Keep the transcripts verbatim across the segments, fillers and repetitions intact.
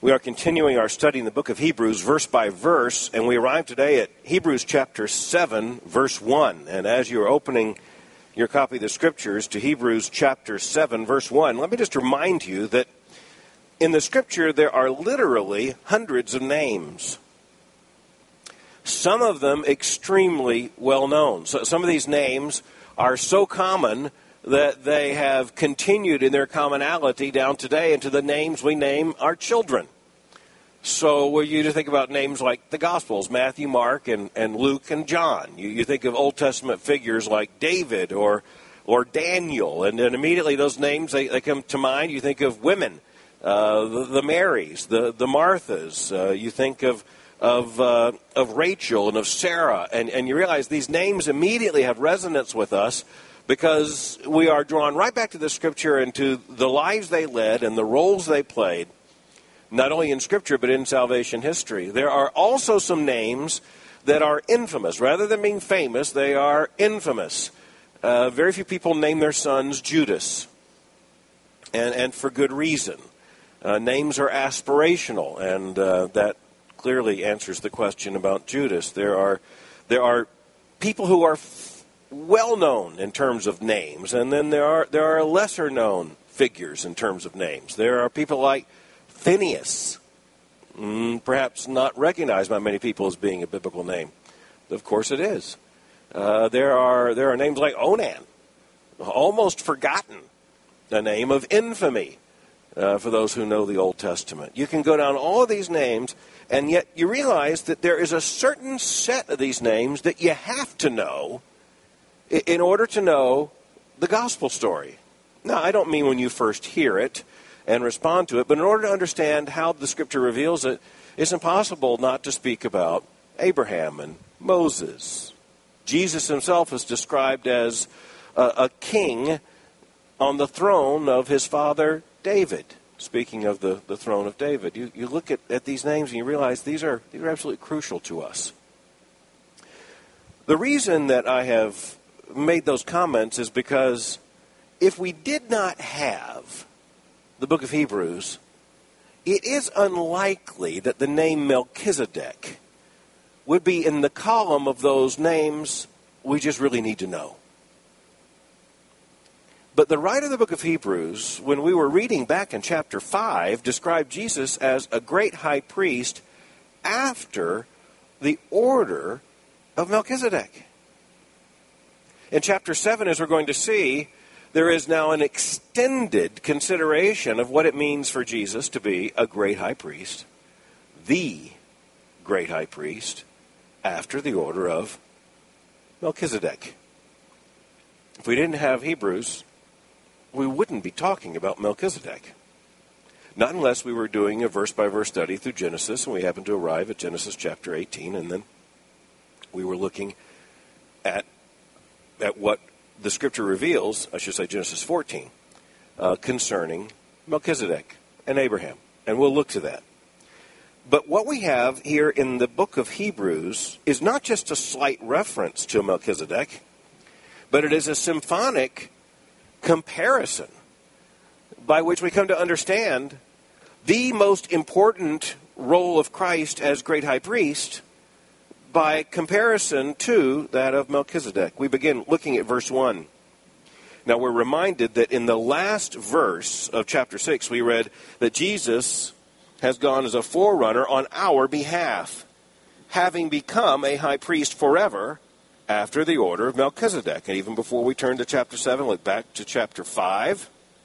We are continuing our study in the book of Hebrews, verse by verse, and we arrive today at Hebrews chapter seven, verse one. And as you're opening your copy of the Scriptures to Hebrews chapter seven, verse one, let me just remind you that in the Scripture there are literally hundreds of names. Some of them extremely well known. So some of these names are so common that they have continued in their commonality down today into the names we name our children. So when you think about names like the Gospels, Matthew, Mark, and, and Luke, and John, you, you think of Old Testament figures like David or or Daniel, and then immediately those names, they, they come to mind. You think of women, uh, the, the Marys, the, the Marthas. Uh, you think of of uh, of Rachel and of Sarah, and, and you realize these names immediately have resonance with us, because we are drawn right back to the Scripture and to the lives they led and the roles they played, not only in Scripture but in salvation history. There are also some names that are infamous. Rather than being famous, they are infamous. Uh, very few people name their sons Judas, and, and for good reason. Uh, names are aspirational, and uh, that clearly answers the question about Judas. There are, there are people who are well known in terms of names, and then there are there are lesser known figures in terms of names. There are people like Phineas, mm, perhaps not recognized by many people as being a biblical name. Of course it is. Uh, there are there are names like Onan, almost forgotten, a name of infamy uh, for those who know the Old Testament. You can go down all of these names, and yet you realize that there is a certain set of these names that you have to know in order to know the gospel story. Now, I don't mean when you first hear it and respond to it, but in order to understand how the Scripture reveals it, it's impossible not to speak about Abraham and Moses. Jesus himself is described as a, a king on the throne of his father David. Speaking of the, the throne of David, you, you look at, at these names and you realize these are, these are absolutely crucial to us. The reason that I have made those comments is because if we did not have the book of Hebrews, it is unlikely that the name Melchizedek would be in the column of those names we just really need to know. But the writer of the book of Hebrews, when we were reading back in chapter five, described Jesus as a great high priest after the order of Melchizedek. In chapter seven, as we're going to see, there is now an extended consideration of what it means for Jesus to be a great high priest, the great high priest, after the order of Melchizedek. If we didn't have Hebrews, we wouldn't be talking about Melchizedek. Not unless we were doing a verse-by-verse study through Genesis, and we happened to arrive at Genesis chapter eighteen, and then we were looking at at what the Scripture reveals, I should say Genesis fourteen, uh, concerning Melchizedek and Abraham. And we'll look to that. But what we have here in the book of Hebrews is not just a slight reference to Melchizedek, but it is a symphonic comparison by which we come to understand the most important role of Christ as great high priest by comparison to that of Melchizedek. We begin looking at verse one. Now we're reminded that in the last verse of chapter six, we read that Jesus has gone as a forerunner on our behalf, having become a high priest forever after the order of Melchizedek. And even before we turn to chapter seven, look back to chapter five.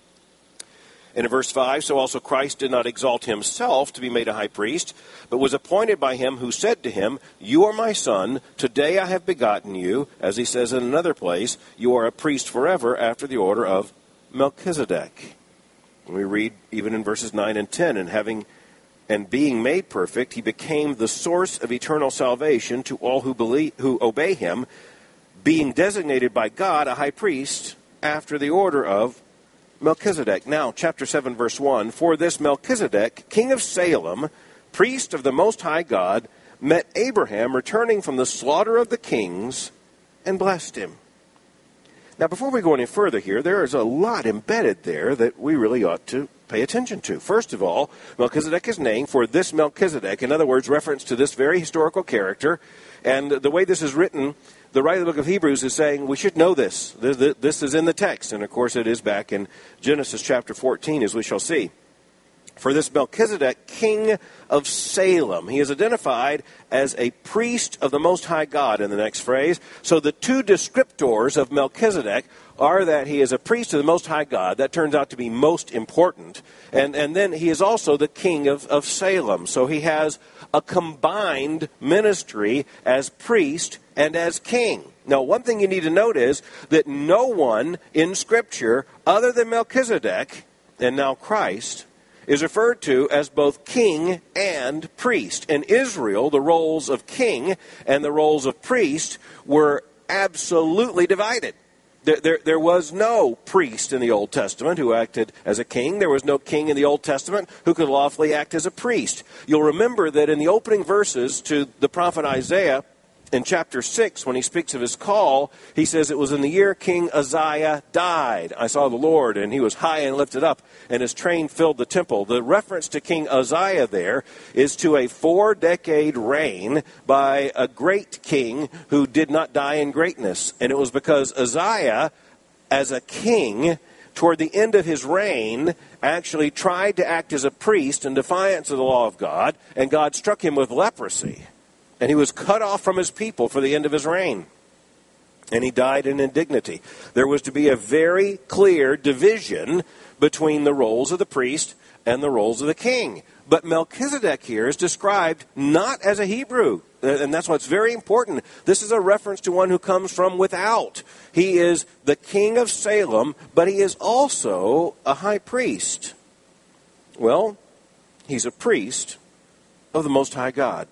And in verse five, so also Christ did not exalt himself to be made a high priest, but was appointed by him who said to him, "You are my son, today I have begotten you." As he says in another place, "You are a priest forever after the order of Melchizedek." And we read even in verses nine and ten, and having and being made perfect, he became the source of eternal salvation to all who believe, who obey him, being designated by God a high priest after the order of Melchizedek. Now, chapter seven, verse one, "For this Melchizedek, king of Salem, priest of the Most High God, met Abraham returning from the slaughter of the kings and blessed him." Now, before we go any further here, there is a lot embedded there that we really ought to pay attention to. First of all, Melchizedek is named for this Melchizedek, in other words, reference to this very historical character. And the way this is written, the writer of the book of Hebrews is saying we should know this. This is in the text. And, of course, it is back in Genesis chapter fourteen, as we shall see. For this Melchizedek, king of Salem. He is identified as a priest of the Most High God in the next phrase. So the two descriptors of Melchizedek are that he is a priest of the Most High God. That turns out to be most important. And, and then he is also the king of, of Salem. So he has a combined ministry as priest and as king. Now, one thing you need to note is that no one in Scripture other than Melchizedek, and now Christ, is referred to as both king and priest. In Israel, the roles of king and the roles of priest were absolutely divided. There, there, there was no priest in the Old Testament who acted as a king. There was no king in the Old Testament who could lawfully act as a priest. You'll remember that in the opening verses to the prophet Isaiah, in chapter six, when he speaks of his call, he says, it was in the year King Uzziah died. I saw the Lord, and he was high and lifted up, and his train filled the temple. The reference to King Uzziah there is to a four-decade reign by a great king who did not die in greatness. And it was because Uzziah, as a king, toward the end of his reign, actually tried to act as a priest in defiance of the law of God, and God struck him with leprosy. And he was cut off from his people for the end of his reign. And he died in indignity. There was to be a very clear division between the roles of the priest and the roles of the king. But Melchizedek here is described not as a Hebrew. And that's what's very important. This is a reference to one who comes from without. He is the king of Salem, but he is also a high priest. Well, he's a priest of the Most High God.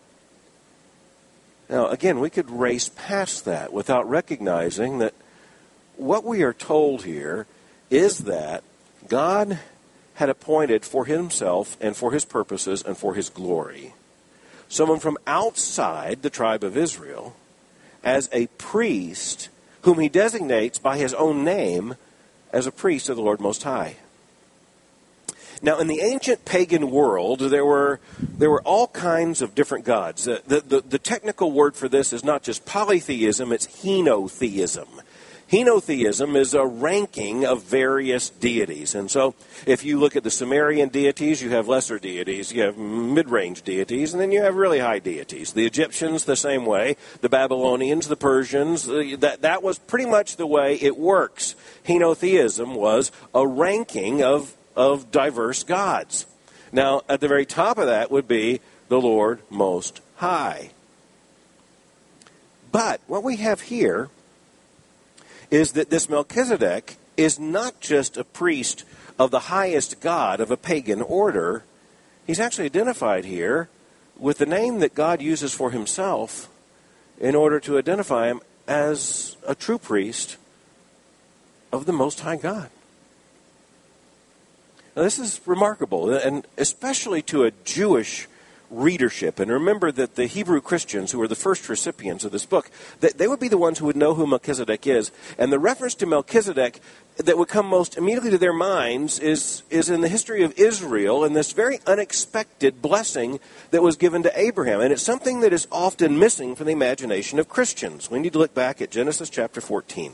Now, again, we could race past that without recognizing that what we are told here is that God had appointed for himself and for his purposes and for his glory someone from outside the tribe of Israel as a priest whom he designates by his own name as a priest of the Lord Most High. Now, in the ancient pagan world, there were there were all kinds of different gods. The, the, the, the technical word for this is not just polytheism, it's henotheism. Henotheism is a ranking of various deities. And so, if you look at the Sumerian deities, you have lesser deities, you have mid-range deities, and then you have really high deities. The Egyptians, the same way. The Babylonians, the Persians, that, that was pretty much the way it works. Henotheism was a ranking of of diverse gods. Now, at the very top of that would be the Lord Most High. But what we have here is that this Melchizedek is not just a priest of the highest god of a pagan order. He's actually identified here with the name that God uses for himself in order to identify him as a true priest of the Most High God. Now, this is remarkable, and especially to a Jewish readership. And remember that the Hebrew Christians, who were the first recipients of this book, that they would be the ones who would know who Melchizedek is. And the reference to Melchizedek that would come most immediately to their minds is, is in the history of Israel and this very unexpected blessing that was given to Abraham. And it's something that is often missing from the imagination of Christians. We need to look back at Genesis chapter fourteen.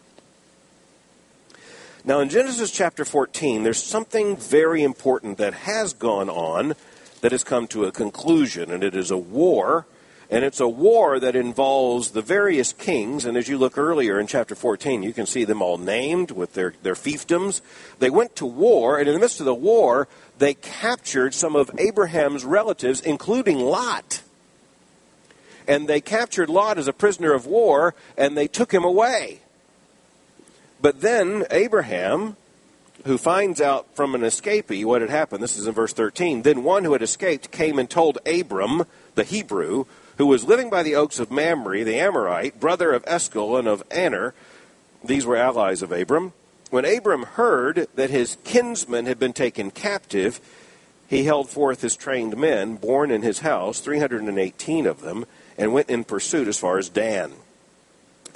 Now, in Genesis chapter fourteen, there's something very important that has gone on that has come to a conclusion, and it is a war, and it's a war that involves the various kings, and as you look earlier in chapter fourteen, you can see them all named with their, their fiefdoms. They went to war, and in the midst of the war, they captured some of Abraham's relatives, including Lot. And they captured Lot as a prisoner of war, and they took him away. But then Abraham, who finds out from an escapee what had happened, this is in verse thirteen, then one who had escaped came and told Abram, the Hebrew, who was living by the oaks of Mamre, the Amorite, brother of Eshcol and of Aner. These were allies of Abram. When Abram heard that his kinsmen had been taken captive, he held forth his trained men, born in his house, three hundred eighteen of them, and went in pursuit as far as Dan.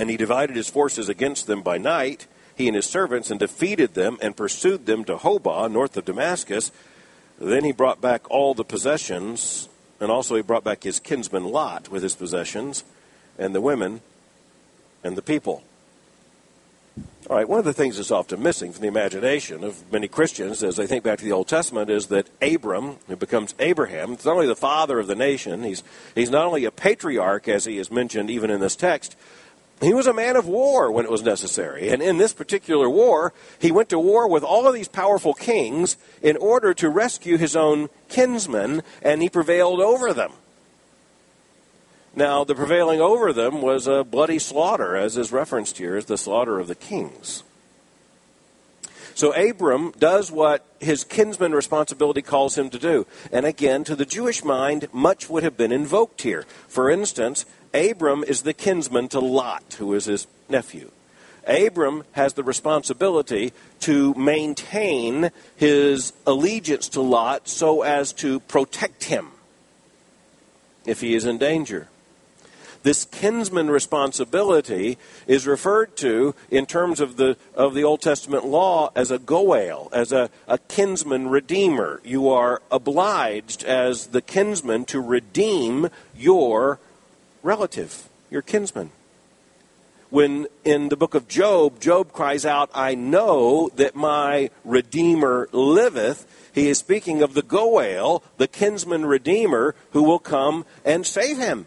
And he divided his forces against them by night, he and his servants, and defeated them and pursued them to Hobah, north of Damascus. Then he brought back all the possessions, and also he brought back his kinsman Lot with his possessions, and the women, and the people. All right, one of the things that's often missing from the imagination of many Christians as they think back to the Old Testament is that Abram, who becomes Abraham, is not only the father of the nation, he's, he's not only a patriarch, as he is mentioned even in this text, he was a man of war when it was necessary. And in this particular war, he went to war with all of these powerful kings in order to rescue his own kinsmen, and he prevailed over them. Now, the prevailing over them was a bloody slaughter, as is referenced here as the slaughter of the kings. So Abram does what his kinsman responsibility calls him to do. And again, to the Jewish mind, much would have been invoked here. For instance, Abram is the kinsman to Lot, who is his nephew. Abram has the responsibility to maintain his allegiance to Lot so as to protect him if he is in danger. This kinsman responsibility is referred to in terms of the of the Old Testament law as a goel, as a, a kinsman redeemer. You are obliged as the kinsman to redeem your relative, your kinsman. When in the book of Job, Job cries out, I know that my Redeemer liveth, he is speaking of the goel, the kinsman redeemer, who will come and save him.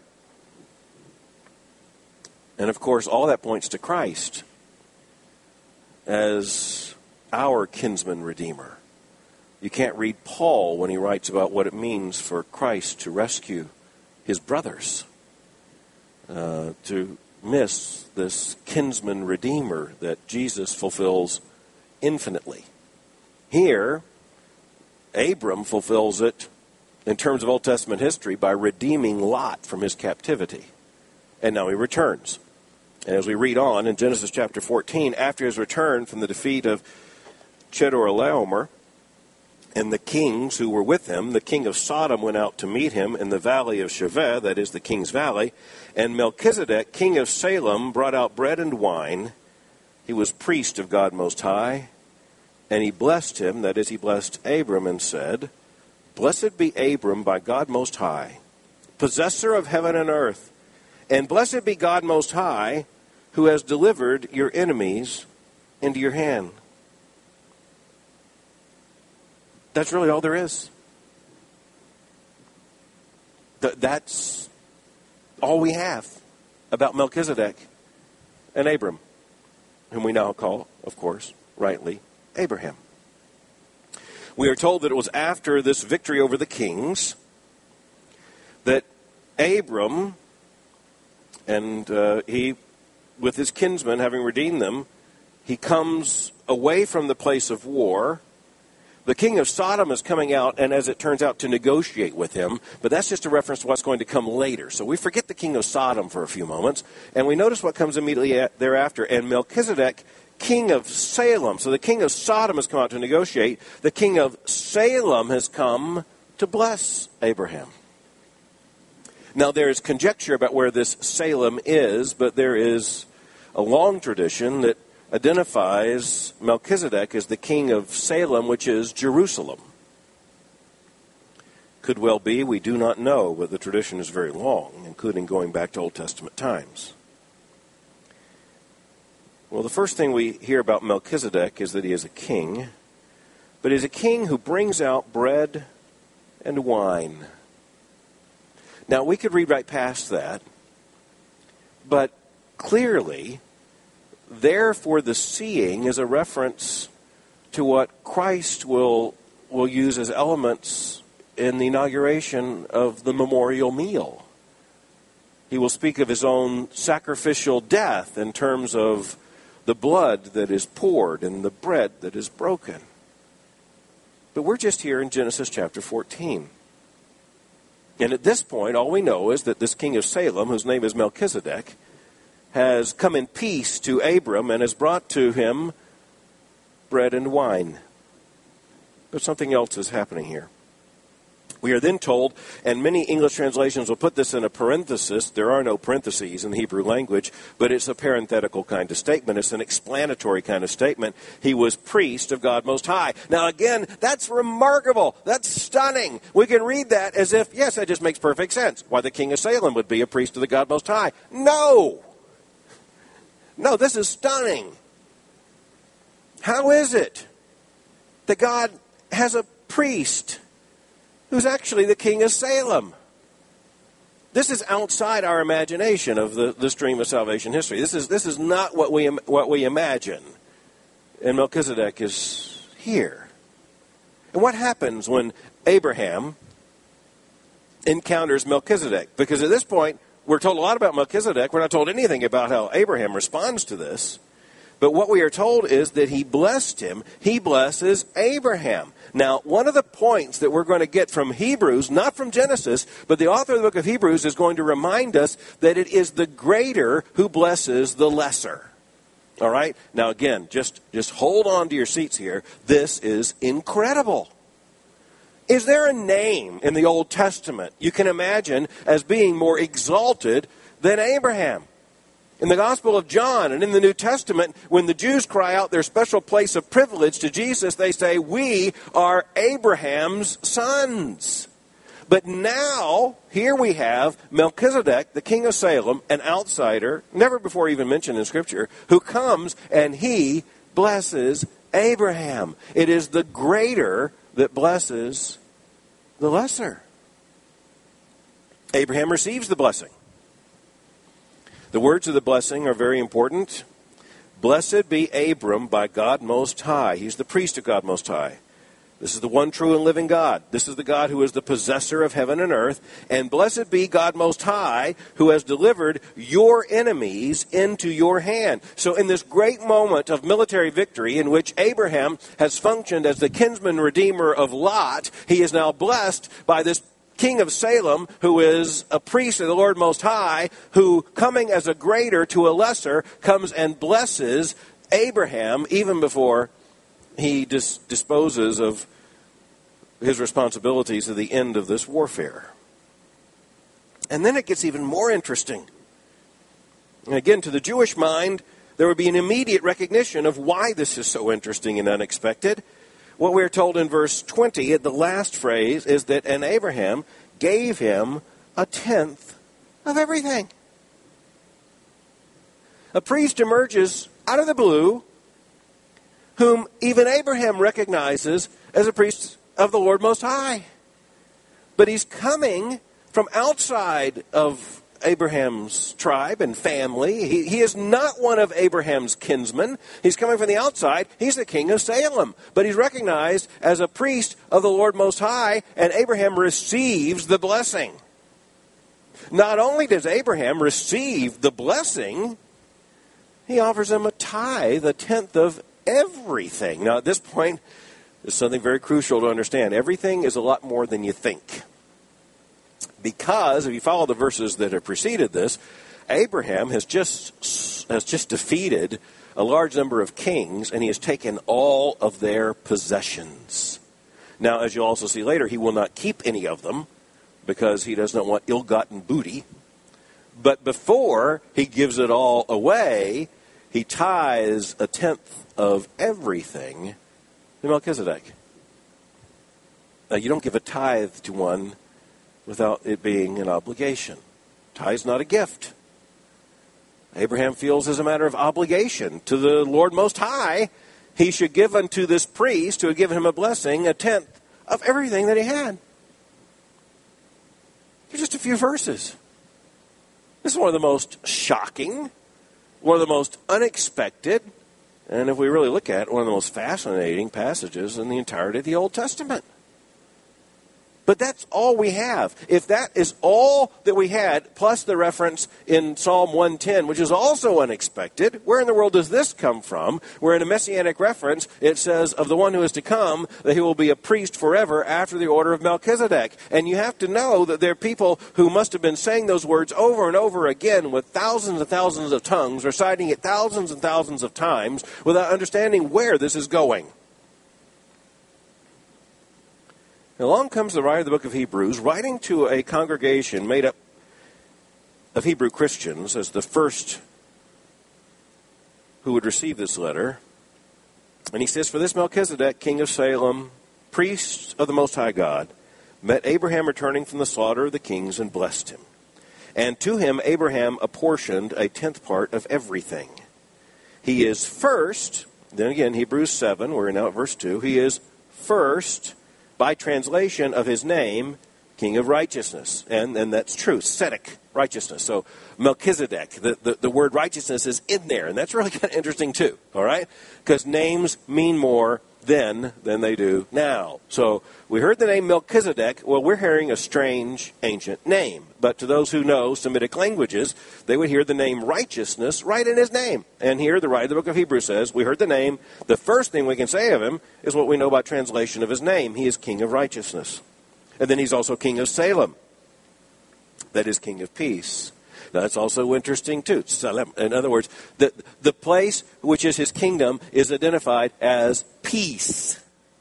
And of course, all that points to Christ as our kinsman redeemer. You can't read Paul when he writes about what it means for Christ to rescue his brothers, uh, to miss this kinsman redeemer that Jesus fulfills infinitely. Here, Abram fulfills it in terms of Old Testament history by redeeming Lot from his captivity. And now he returns. And as we read on in Genesis chapter fourteen, after his return from the defeat of Chedorlaomer and the kings who were with him, the king of Sodom went out to meet him in the valley of Shaveh, that is the king's valley, and Melchizedek, king of Salem, brought out bread and wine. He was priest of God Most High, and he blessed him, that is, he blessed Abram, and said, Blessed be Abram by God Most High, possessor of heaven and earth, and blessed be God Most High, who has delivered your enemies into your hand. That's really all there is. Th- that's all we have about Melchizedek and Abram, whom we now call, of course, rightly, Abraham. We are told that it was after this victory over the kings that Abram, and uh, he, with his kinsmen, having redeemed them, he comes away from the place of war. The king of Sodom is coming out, and as it turns out, to negotiate with him. But that's just a reference to what's going to come later. So we forget the king of Sodom for a few moments, and we notice what comes immediately thereafter. And Melchizedek, king of Salem. So the king of Sodom has come out to negotiate. The king of Salem has come to bless Abraham. Now, there is conjecture about where this Salem is, but there is a long tradition that identifies Melchizedek as the king of Salem, which is Jerusalem. Could well be, we do not know, but the tradition is very long, including going back to Old Testament times. Well, the first thing we hear about Melchizedek is that he is a king, but he is a king who brings out bread and wine. Now, we could read right past that, but clearly, therefore the seeing is a reference to what Christ will, will use as elements in the inauguration of the memorial meal. He will speak of his own sacrificial death in terms of the blood that is poured and the bread that is broken. But we're just here in Genesis chapter fourteen. And at this point, all we know is that this king of Salem, whose name is Melchizedek, has come in peace to Abram and has brought to him bread and wine. But something else is happening here. We are then told, and many English translations will put this in a parenthesis. There are no parentheses in the Hebrew language, but it's a parenthetical kind of statement. It's an explanatory kind of statement. He was priest of God Most High. Now, again, that's remarkable. That's stunning. We can read that as if, yes, that just makes perfect sense. Why the king of Salem would be a priest of the God Most High. No. No, this is stunning. How is it that God has a priest who's actually the king of Salem? This is outside our imagination of the, the stream of salvation history. This is this is not what we what we imagine. And Melchizedek is here. And what happens when Abraham encounters Melchizedek? Because at this point, we're told a lot about Melchizedek. We're not told anything about how Abraham responds to this. But what we are told is that he blessed him. He blesses Abraham. Now, one of the points that we're going to get from Hebrews, not from Genesis, but the author of the book of Hebrews is going to remind us that it is the greater who blesses the lesser. All right? Now, again, just, just hold on to your seats here. This is incredible. Is there a name in the Old Testament you can imagine as being more exalted than Abraham? In the Gospel of John and in the New Testament, when the Jews cry out their special place of privilege to Jesus, they say, "We are Abraham's sons." But now, here we have Melchizedek, the king of Salem, an outsider, never before even mentioned in Scripture, who comes and he blesses Abraham. It is the greater that blesses the lesser. Abraham receives the blessing. The words of the blessing are very important. Blessed be Abram by God Most High. He's the priest of God Most High. This is the one true and living God. This is the God who is the possessor of heaven and earth. And blessed be God Most High, who has delivered your enemies into your hand. So in this great moment of military victory in which Abraham has functioned as the kinsman redeemer of Lot, he is now blessed by this king of Salem, who is a priest of the Lord Most High, who, coming as a greater to a lesser, comes and blesses Abraham even before he dis- disposes of his responsibilities at the end of this warfare. And then it gets even more interesting. And again, to the Jewish mind, there would be an immediate recognition of why this is so interesting and unexpected. What we're told in verse twenty, at the last phrase, is that, and Abraham gave him a tenth of everything. A priest emerges out of the blue, whom even Abraham recognizes as a priest of the Lord Most High. But he's coming from outside of Abraham's tribe and family. He, he is not one of Abraham's kinsmen. He's coming from the outside. He's the king of Salem. But he's recognized as a priest of the Lord Most High, and Abraham receives the blessing. Not only does Abraham receive the blessing, he offers him a tithe, a tenth of everything. Now, at this point, there's something very crucial to understand. Everything is a lot more than you think. Because, if you follow the verses that have preceded this, Abraham has just has just defeated a large number of kings, and he has taken all of their possessions. Now, as you'll also see later, he will not keep any of them, because he does not want ill-gotten booty. But before he gives it all away, he tithes a tenth of everything to Melchizedek. Now, you don't give a tithe to one without it being an obligation. Tithe's not a gift. Abraham feels as a matter of obligation to the Lord Most High, he should give unto this priest who had given him a blessing a tenth of everything that he had. Here's just a few verses. This is one of the most shocking, one of the most unexpected, and if we really look at it, one of the most fascinating passages in the entirety of the Old Testament. But that's all we have. If that is all that we had, plus the reference in Psalm one ten, which is also unexpected, where in the world does this come from? Where in a messianic reference, it says of the one who is to come, that he will be a priest forever after the order of Melchizedek. And you have to know that there are people who must have been saying those words over and over again with thousands and thousands of tongues, reciting it thousands and thousands of times, without understanding where this is going. Along comes the writer of the book of Hebrews, writing to a congregation made up of Hebrew Christians as the first who would receive this letter. And he says, "For this Melchizedek, king of Salem, priest of the Most High God, met Abraham returning from the slaughter of the kings and blessed him. And to him Abraham apportioned a tenth part of everything. He is first," then again, Hebrews seven, we're now at verse two, "he is first, by translation of his name, King of Righteousness." And, and that's true, Tzedek, righteousness. So Melchizedek, the, the, the word righteousness is in there. And that's really kind of interesting too, all right? Because names mean more then than they do now. So we heard the name Melchizedek. Well, we're hearing a strange ancient name. But to those who know Semitic languages, they would hear the name righteousness right in his name. And here the writer of the book of Hebrews says, we heard the name. The first thing we can say of him is what we know about translation of his name. He is King of Righteousness. And then he's also King of Salem. That is King of Peace. Now, that's also interesting, too. Salem. In other words, the, the place which is his kingdom is identified as peace.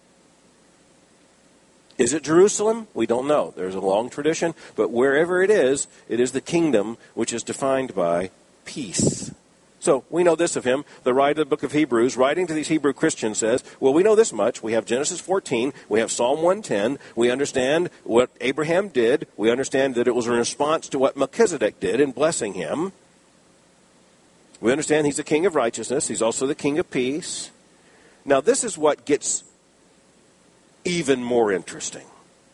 Is it Jerusalem? We don't know. There's a long tradition. But wherever it is, it is the kingdom which is defined by peace. So we know this of him. The writer of the book of Hebrews, writing to these Hebrew Christians, says, well, we know this much. We have Genesis fourteen. We have Psalm one ten. We understand what Abraham did. We understand that it was in response to what Melchizedek did in blessing him. We understand he's the king of righteousness. He's also the king of peace. Now, this is what gets even more interesting.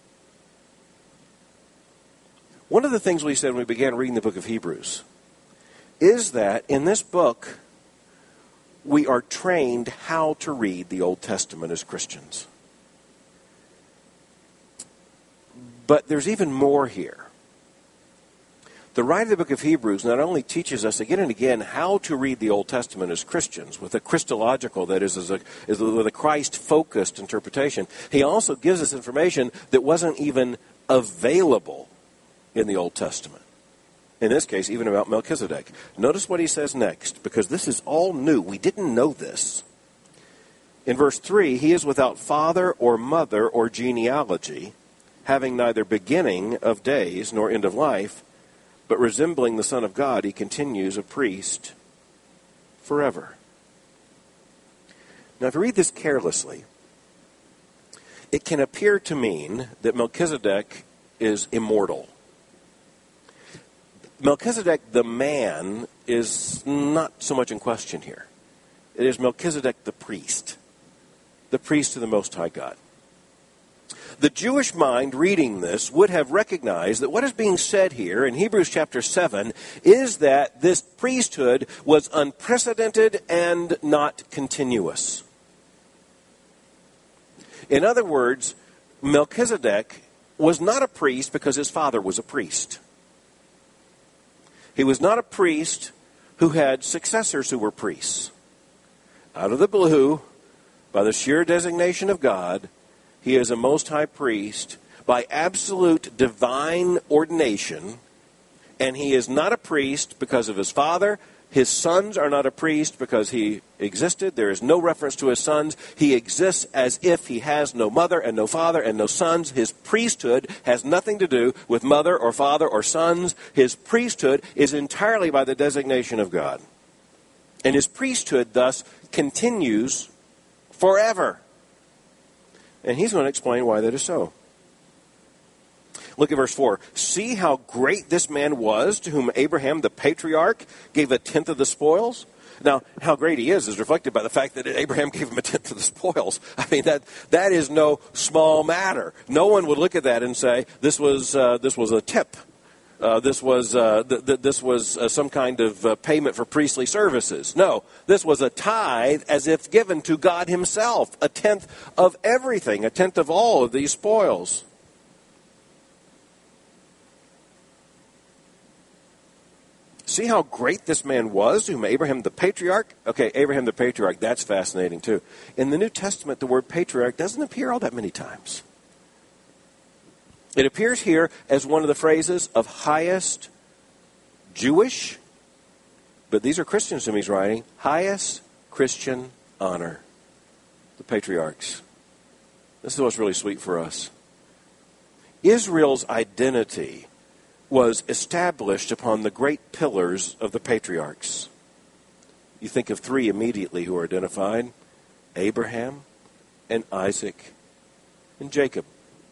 One of the things we said when we began reading the book of Hebrews is that in this book, we are trained how to read the Old Testament as Christians. But there's even more here. The writer of the book of Hebrews not only teaches us again and again how to read the Old Testament as Christians, with a Christological, that is, as a, as with a Christ-focused interpretation, he also gives us information that wasn't even available in the Old Testament. In this case, even about Melchizedek. Notice what he says next, because this is all new. We didn't know this. In verse three, he is without father or mother or genealogy, having neither beginning of days nor end of life, but resembling the Son of God, he continues a priest forever. Now, if you read this carelessly, it can appear to mean that Melchizedek is immortal. Melchizedek, the man, is not so much in question here. It is Melchizedek, the priest, the priest of the Most High God. The Jewish mind reading this would have recognized that what is being said here in Hebrews chapter seven is that this priesthood was unprecedented and not continuous. In other words, Melchizedek was not a priest because his father was a priest. He was not a priest who had successors who were priests. Out of the blue, by the sheer designation of God, he is a Most High Priest by absolute divine ordination, and he is not a priest because of his father. His sons are not a priest because he existed. There is no reference to his sons. He exists as if he has no mother and no father and no sons. His priesthood has nothing to do with mother or father or sons. His priesthood is entirely by the designation of God. And his priesthood thus continues forever. And he's going to explain why that is so. Look at verse four. See how great this man was to whom Abraham the patriarch gave a tenth of the spoils? Now, how great he is is reflected by the fact that Abraham gave him a tenth of the spoils. I mean, that that is no small matter. No one would look at that and say, this was uh, this was a tip. Uh, this was uh, th- th- this was uh, some kind of uh, payment for priestly services. No, this was a tithe as if given to God himself, a tenth of everything, a tenth of all of these spoils. See how great this man was, whom Abraham the patriarch. Okay, Abraham the patriarch, that's fascinating too. In the New Testament, the word patriarch doesn't appear all that many times. It appears here as one of the phrases of highest Jewish, but these are Christians whom he's writing, highest Christian honor. The patriarchs. This is what's really sweet for us. Israel's identity was established upon the great pillars of the patriarchs. You think of three immediately who are identified: Abraham and Isaac and Jacob.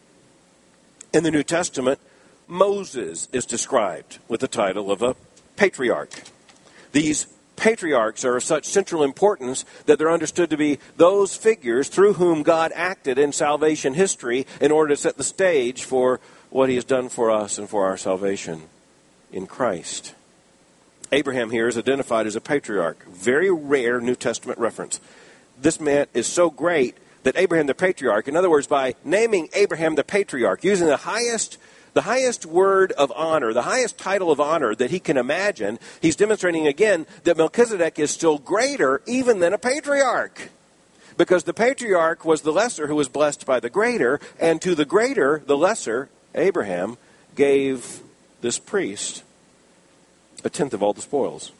In the New Testament, Moses is described with the title of a patriarch. These patriarchs are of such central importance that they're understood to be those figures through whom God acted in salvation history in order to set the stage for what he has done for us and for our salvation in Christ. Abraham here is identified as a patriarch. Very rare New Testament reference. This man is so great that Abraham the patriarch, in other words, by naming Abraham the patriarch, using the highest the highest word of honor, the highest title of honor that he can imagine, he's demonstrating again that Melchizedek is still greater even than a patriarch. Because the patriarch was the lesser who was blessed by the greater, and to the greater, the lesser, Abraham, gave this priest a tenth of all the spoils.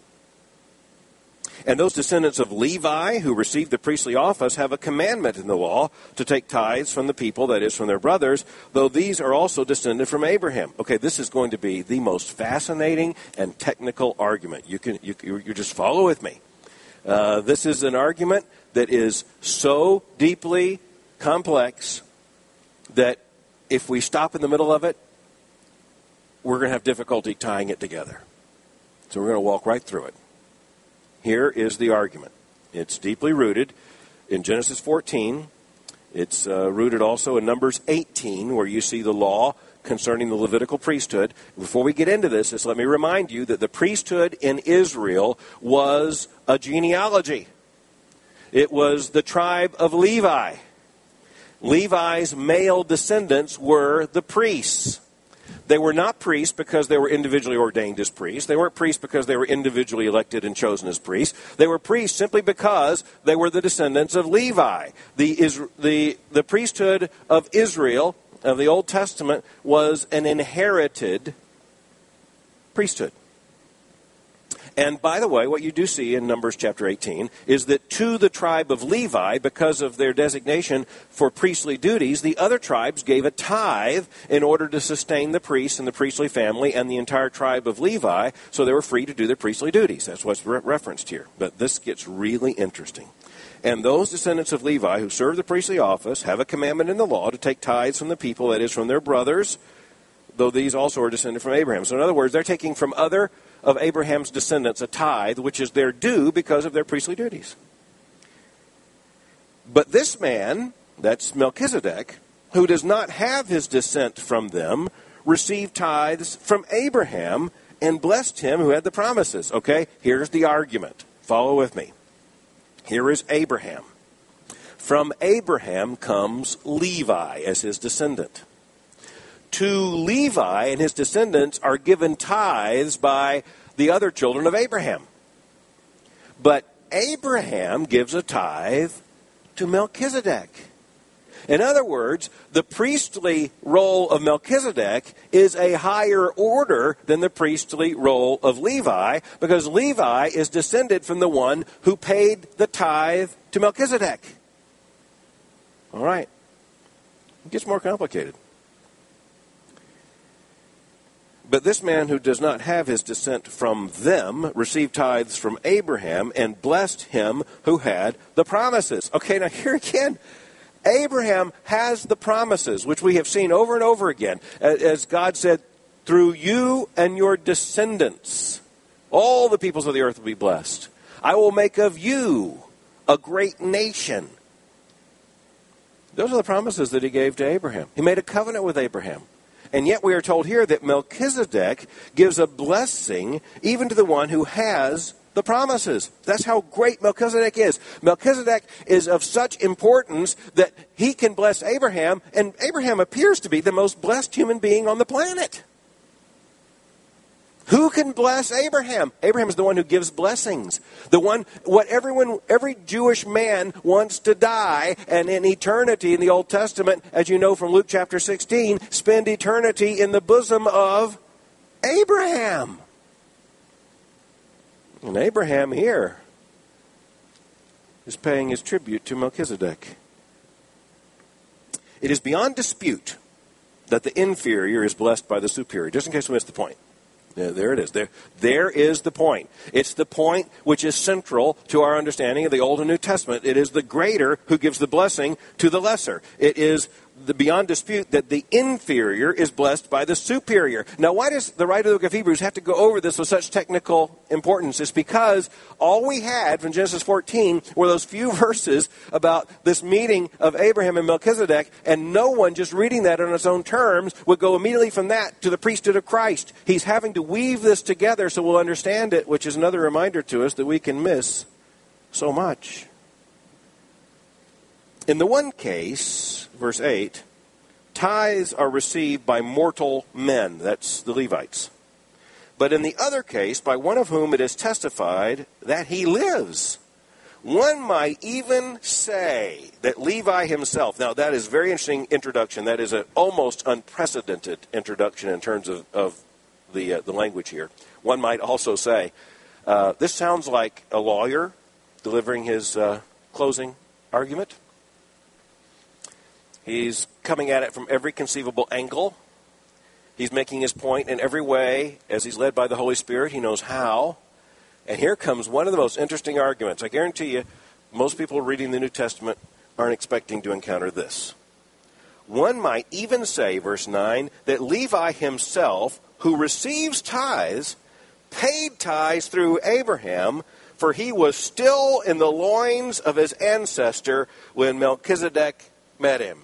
And those descendants of Levi who received the priestly office have a commandment in the law to take tithes from the people, that is, from their brothers, though these are also descended from Abraham. Okay, this is going to be the most fascinating and technical argument. You can you, you just follow with me. Uh, this is an argument that is so deeply complex that if we stop in the middle of it, we're going to have difficulty tying it together. So we're going to walk right through it. Here is the argument. It's deeply rooted in Genesis fourteen. It's uh, rooted also in Numbers eighteen, where you see the law concerning the Levitical priesthood. Before we get into this, just let me remind you that the priesthood in Israel was a genealogy. It was the tribe of Levi. Levi's male descendants were the priests. They were not priests because they were individually ordained as priests. They weren't priests because they were individually elected and chosen as priests. They were priests simply because they were the descendants of Levi. The, the, the priesthood of Israel, of the Old Testament, was an inherited priesthood. And by the way, what you do see in Numbers chapter eighteen is that to the tribe of Levi, because of their designation for priestly duties, the other tribes gave a tithe in order to sustain the priests and the priestly family and the entire tribe of Levi, so they were free to do their priestly duties. That's what's re- referenced here. But this gets really interesting. And those descendants of Levi who serve the priestly office have a commandment in the law to take tithes from the people, that is, from their brothers, though these also are descended from Abraham. So in other words, they're taking from other of Abraham's descendants a tithe, which is their due because of their priestly duties. But this man, that's Melchizedek, who does not have his descent from them, received tithes from Abraham and blessed him who had the promises. Okay, here's the argument. Follow with me. Here is Abraham. From Abraham comes Levi as his descendant. To Levi and his descendants are given tithes by the other children of Abraham. But Abraham gives a tithe to Melchizedek. In other words, the priestly role of Melchizedek is a higher order than the priestly role of Levi, because Levi is descended from the one who paid the tithe to Melchizedek. All right. It gets more complicated. But this man who does not have his descent from them received tithes from Abraham and blessed him who had the promises. Okay, now here again, Abraham has the promises, which we have seen over and over again. As God said, through you and your descendants, all the peoples of the earth will be blessed. I will make of you a great nation. Those are the promises that he gave to Abraham. He made a covenant with Abraham. And yet we are told here that Melchizedek gives a blessing even to the one who has the promises. That's how great Melchizedek is. Melchizedek is of such importance that he can bless Abraham, and Abraham appears to be the most blessed human being on the planet. Who can bless Abraham? Abraham is the one who gives blessings. The one, what everyone, every Jewish man wants to die, and in eternity in the Old Testament, as you know from Luke chapter sixteen, spend eternity in the bosom of Abraham. And Abraham here is paying his tribute to Melchizedek. It is beyond dispute that the inferior is blessed by the superior. Just in case we missed the point. Yeah, there it is. There, there is the point. It's the point which is central to our understanding of the Old and New Testament. It is the greater who gives the blessing to the lesser. It is the beyond dispute that the inferior is blessed by the superior. Now, why does the writer of the book of Hebrews have to go over this with such technical importance? It's because all we had from Genesis fourteen were those few verses about this meeting of Abraham and Melchizedek, and no one just reading that on its own terms would go immediately from that to the priesthood of Christ. He's having to weave this together so we'll understand it, which is another reminder to us that we can miss so much. In the one case, verse eight, tithes are received by mortal men. That's the Levites. But in the other case, by one of whom it is testified that he lives. One might even say that Levi himself, now that is a very interesting introduction. That is an almost unprecedented introduction in terms of, of the, uh, the language here. One might also say, uh, this sounds like a lawyer delivering his uh, closing argument. He's coming at it from every conceivable angle. He's making his point in every way as he's led by the Holy Spirit. He knows how. And here comes one of the most interesting arguments. I guarantee you, most people reading the New Testament aren't expecting to encounter this. One might even say, verse nine, that Levi himself, who receives tithes, paid tithes through Abraham, for he was still in the loins of his ancestor when Melchizedek met him.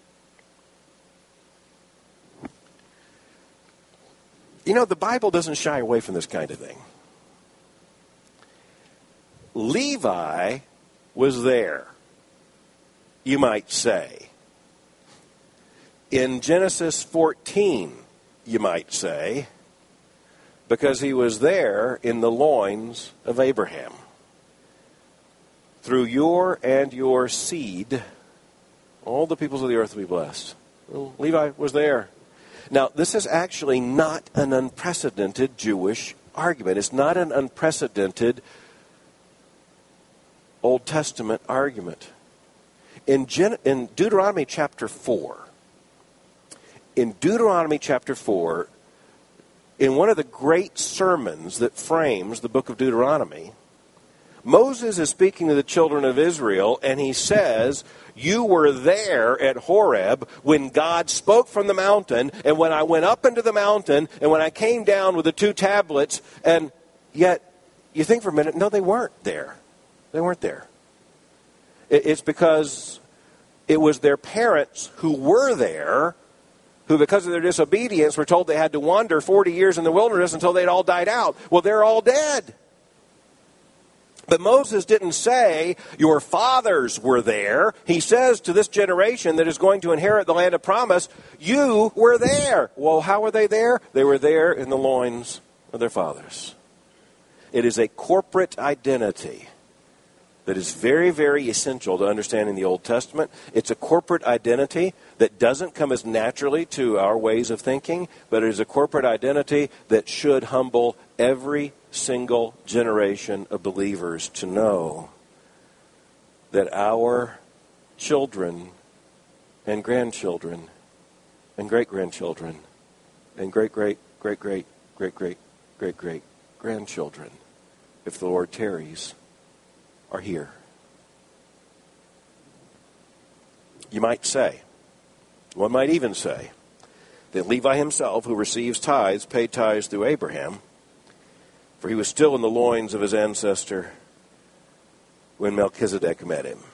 You know, the Bible doesn't shy away from this kind of thing. Levi was there, you might say. In Genesis fourteen, you might say, because he was there in the loins of Abraham. Through your and your seed, all the peoples of the earth will be blessed. Well, Levi was there. Now, this is actually not an unprecedented Jewish argument. It's not an unprecedented Old Testament argument. In, Gen- in Deuteronomy chapter four, in Deuteronomy chapter four, in one of the great sermons that frames the book of Deuteronomy, Moses is speaking to the children of Israel, and he says, you were there at Horeb when God spoke from the mountain, and when I went up into the mountain, and when I came down with the two tablets, and yet, you think for a minute, no, they weren't there. They weren't there. It's because it was their parents who were there, who because of their disobedience were told they had to wander forty years in the wilderness until they'd all died out. Well, they're all dead. But Moses didn't say, your fathers were there. He says to this generation that is going to inherit the land of promise, you were there. Well, how were they there? They were there in the loins of their fathers. It is a corporate identity that is very, very essential to understanding the Old Testament. It's a corporate identity that doesn't come as naturally to our ways of thinking, but it is a corporate identity that should humble every single generation of believers to know that our children and grandchildren and great-grandchildren and great-great-great-great-great-great-great-grandchildren, if the Lord tarries, are here. You might say, one might even say, that Levi himself, who receives tithes, paid tithes through Abraham, for he was still in the loins of his ancestor when Melchizedek met him.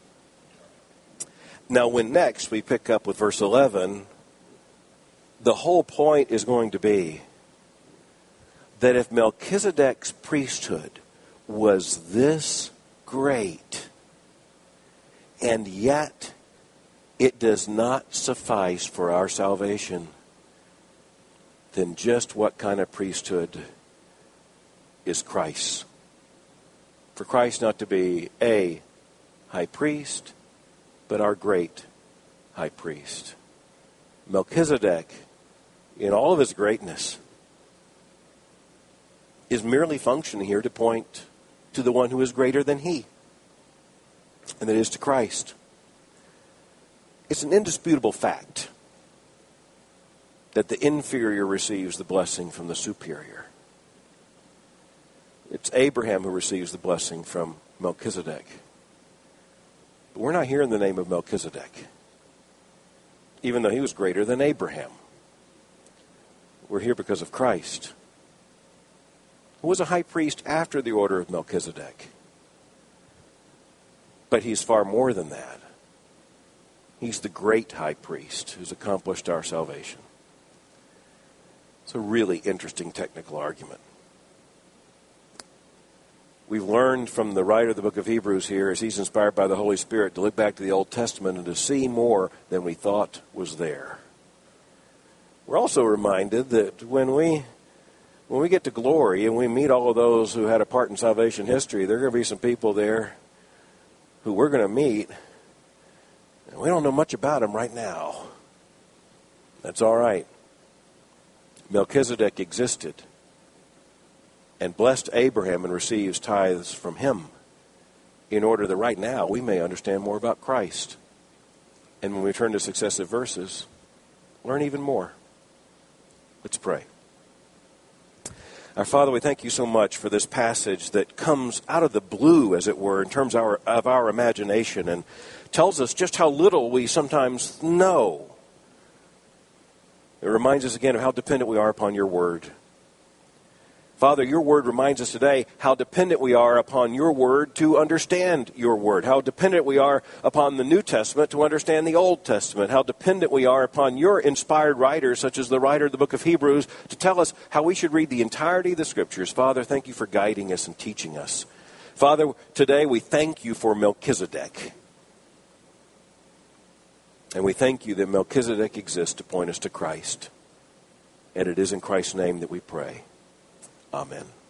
Now, when next we pick up with verse eleven, the whole point is going to be that if Melchizedek's priesthood was this great, and yet it does not suffice for our salvation, then just what kind of priesthood is Christ? For Christ not to be a high priest, but our great high priest. Melchizedek, in all of his greatness, is merely functioning here to point to the one who is greater than he, and that is to Christ. It's an indisputable fact that the inferior receives the blessing from the superior. It's Abraham who receives the blessing from Melchizedek. But we're not here in the name of Melchizedek, even though he was greater than Abraham. We're here because of Christ, who was a high priest after the order of Melchizedek. But he's far more than that. He's the great high priest who's accomplished our salvation. It's a really interesting technical argument. We've learned from the writer of the book of Hebrews here, as he's inspired by the Holy Spirit, to look back to the Old Testament and to see more than we thought was there. We're also reminded that when we when we get to glory and we meet all of those who had a part in salvation history, there are going to be some people there who we're going to meet, and we don't know much about them right now. That's all right. Melchizedek existed and blessed Abraham and receives tithes from him in order that right now we may understand more about Christ. And when we turn to successive verses, learn even more. Let's pray. Our Father, we thank you so much for this passage that comes out of the blue, as it were, in terms of our, of our imagination, and tells us just how little we sometimes know. It reminds us again of how dependent we are upon your word. Father, your word reminds us today how dependent we are upon your word to understand your word, how dependent we are upon the New Testament to understand the Old Testament, how dependent we are upon your inspired writers, such as the writer of the book of Hebrews, to tell us how we should read the entirety of the Scriptures. Father, thank you for guiding us and teaching us. Father, today we thank you for Melchizedek. And we thank you that Melchizedek exists to point us to Christ. And it is in Christ's name that we pray. Amen.